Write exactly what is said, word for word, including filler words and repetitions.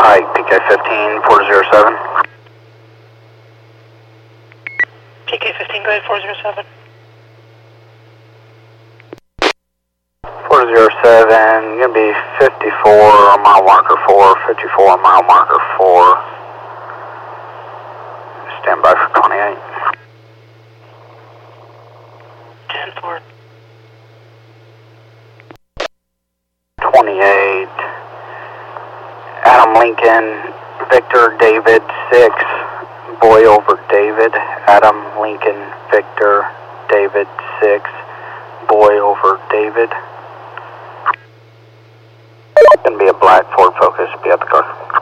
Hi, P K fifteen, four zero seven. P K fifteen, go ahead, four zero seven. four zero seven, gonna be fifty-four, mile marker four, fifty-four, mile marker four. Stand by for twenty-eight. ten four. twenty-eight. Adam Lincoln, Victor David six, boy over David. Adam Lincoln, Victor David six, boy over David. Gonna be a black Ford Focus, be at the car.